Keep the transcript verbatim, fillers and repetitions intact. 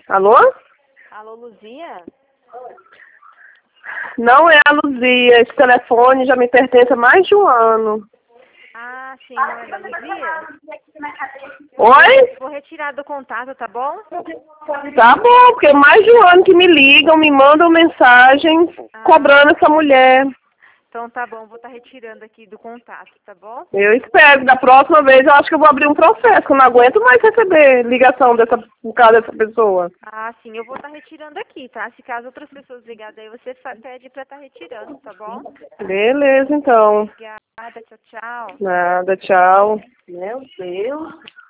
Alô? Alô, Luzia? Não é a Luzia. Esse telefone já me pertence há mais de um ano. Ah, sim, não é da Luzia? Oi? Vou retirar do contato, tá bom? Tá bom, porque mais de um ano que me ligam, me mandam mensagem Ah, cobrando essa mulher. então tá bom, vou estar retirando aqui do contato, tá bom? Eu espero, da próxima vez eu acho que eu vou abrir um processo, que eu não aguento mais receber ligação dessa, por causa dessa pessoa. Ah, sim, eu vou estar retirando aqui, tá? Se caso outras pessoas ligarem aí, você fa- pede pra estar retirando, tá bom? Beleza, então. Obrigada, tchau, tchau. Nada, tchau. Meu Deus.